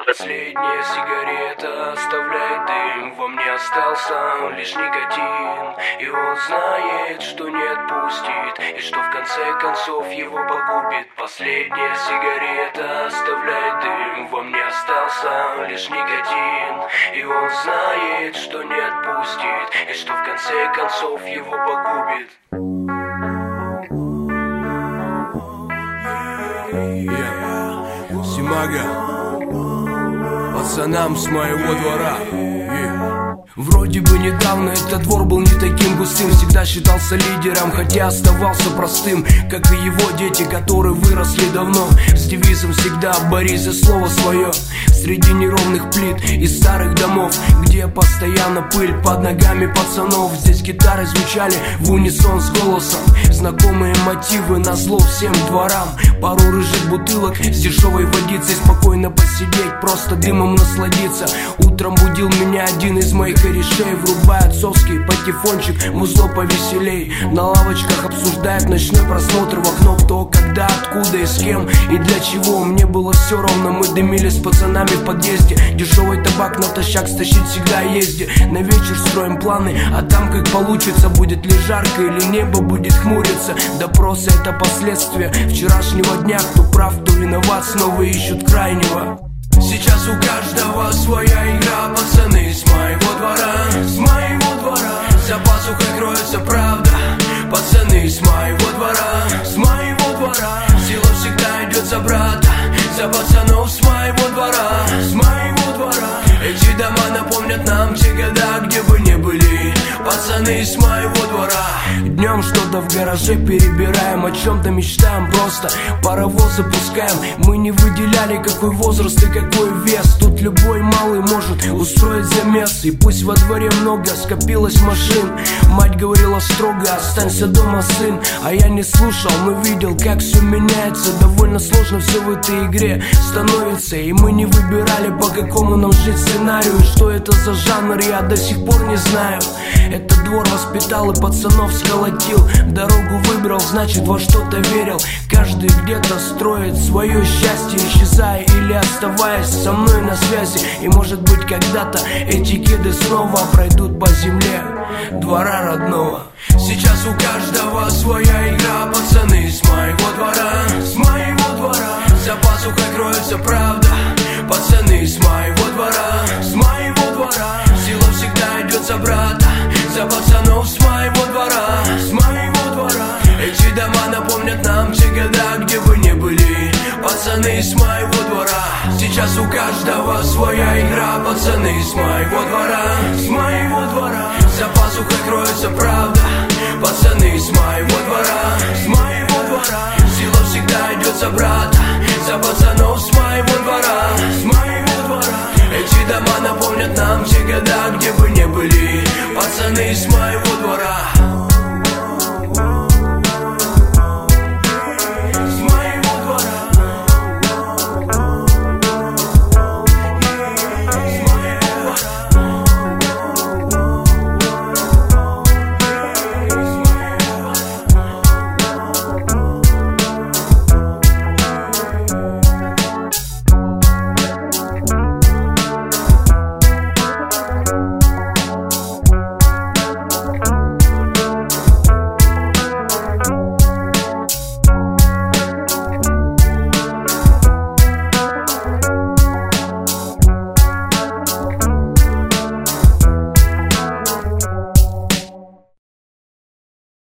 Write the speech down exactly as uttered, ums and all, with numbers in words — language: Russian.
Последняя сигарета оставляет дым, во мне остался лишь никотин. И он знает, что не отпустит, и что в конце концов его погубит. Последняя сигарета оставляет дым, во мне остался лишь никотин. И он знает, что не отпустит, и что в конце концов его погубит. Yeah. Симага, пацанам с моего двора. Yeah. Вроде бы недавно этот двор был не таким густым, всегда считался лидером, хотя оставался простым, как и его дети, которые выросли давно, с девизом всегда борись за слово свое. Среди неровных плит и старых домов, где постоянно пыль под ногами пацанов, здесь гитары звучали в унисон с голосом, знакомые мотивы назло всем дворам. Пару рыжих бутылок с дешевой водицей, спокойно посидеть, просто дымом насладиться. Утром будил меня один из моих корешей, врубая отцовский патефончик, музло повеселей. На лавочках обсуждают ночной просмотр в окно, кто, когда, откуда и с кем и для чего. Мне было все равно, мы дымили с пацанами в подъезде. Дешевый табак натощак стащить всегда езде. На вечер строим планы, а там как получится. Будет ли жарко или небо будет хмуриться. Допросы — это последствия вчерашнего дня. Кто прав, кто виноват, снова ищут крайнего. Сейчас у каждого своя игра, пацаны с моего двора, с моего двора. За пазухой кроется правда, пацаны с моего двора, с моего двора. Сила всегда идет за брата, за пацанов с моего двора, с моего двора. Эти дома напомнят нам те года, где бы не были пацаны с моего двора. Днем что-то в гараже перебираем, о чем-то мечтаем, просто паровоз запускаем. Мы не выделяли, какой возраст и какой вес. Тут любой малый может устроить замес. И пусть во дворе много скопилось машин, мать говорила строго: останься дома, сын. А я не слушал, но видел, как все меняется. Довольно сложно все в этой игре становится. И мы не выбирали, по какому нам жить сценарию. Что это за жанр, я до сих пор не знаю. Этот двор воспитал и пацанов сколотил. Дорогу выбрал, значит во что-то верил. Каждый где-то строит свое счастье, исчезая или оставаясь со мной на связи. И может быть когда-то эти кеды снова пройдут по земле двора родного. Сейчас у каждого своя игра, пацаны с моего двора, с моего двора. За пазухой кроется правда, пацаны с моего двора, с моего двора. Сила всегда идет за брата, за пацанов с моего двора, с моего двора. Эти дома напомнят нам те года, где бы не были пацаны с моего двора. Сейчас у каждого своя игра, пацаны с моего двора, с моего двора. За пазухой кроется правда, пацаны с моего двора, с моего двора. Сила всегда идет за брата, за пацанов с моего двора, с моего двора. Эти дома напомнят нам те года, где бы не были пацаны с моего двора.